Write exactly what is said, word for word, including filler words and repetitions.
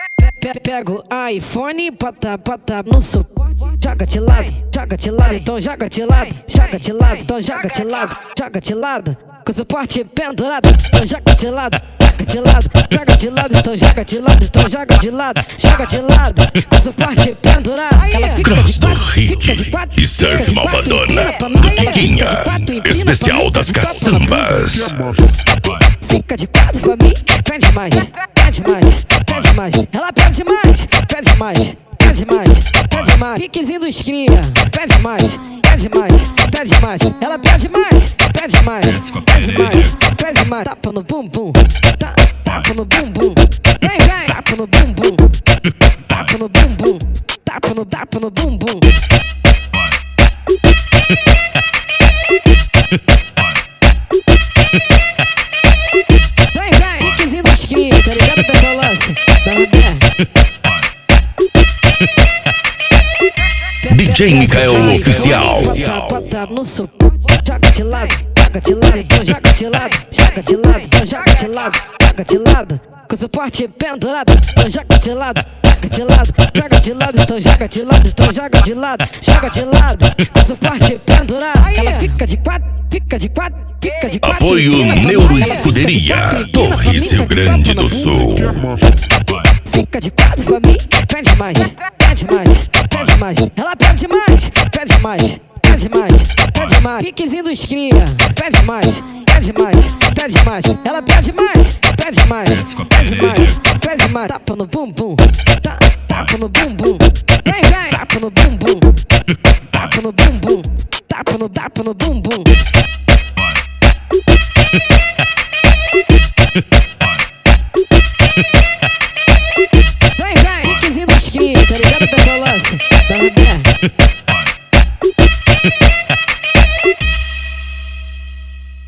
Pega o iPhone, bota, bota no suporte. Joga de lado, joga de lado, então joga de lado. Joga de lado, então joga de lado. Joga de lado, com o suporte pendurado. Então joga de lado, joga de lado. Joga de lado, então joga de lado. Então joga de lado, joga de lado. Com o suporte pendurado. Ela fica Cross de do quatro, fica de Rick quatro, e fica Surf de quatro, Malvadona empina pra do mim, Piquinha, fica de quatro, empina especial pra mim, das fica de quatro pra mim. caçambas. Fica de quatro pra mim, pede mais, pede mais, pede mais. Ela pede mais, pede mais, pede mais, pede mais. Piquezinho dos cria, pede mais, pede mais, pede mais. Ela pede mais, pede mais, pede mais, pede mais. Tapa no bumbum, tá, tapa no bumbum. Vem, vem, tapa no bumbum, tapa no bumbum, tapa no, tapa no bumbum. Tá ligado, Petolance? D J Mikael Oficial. Bota no suporte, joga de lado, joga de lado, então joga de lado, joga de lado, então joga de lado, joga de lado, com o suporte pendurado, então joga de lado, joga de lado, joga de lado, então joga de lado, então joga de lado, joga de lado, com o suporte pendurado. Ela fica de quatro, fica de quatro, fica de quatro. Apoio Neuroescuderia, Torres, Rio Grande do Sul. Fica de quatro pra mim, pede mais, pede mais, pede mais. Ela pede mais, pede mais, pede mais, pede mais. Piquezinho dos cria, pede mais, pede mais, pede mais. Ela pede mais, pede mais, pede mais, pede mais. Tapa no bumbum, tá, tapa no bumbum. Vem, vem, tapa no bumbum, tapa no bumbum, tapa no, tapa no bumbum. Vem, vem, piquezinho dos cria, tá ligado, Petolance? Tá ligado?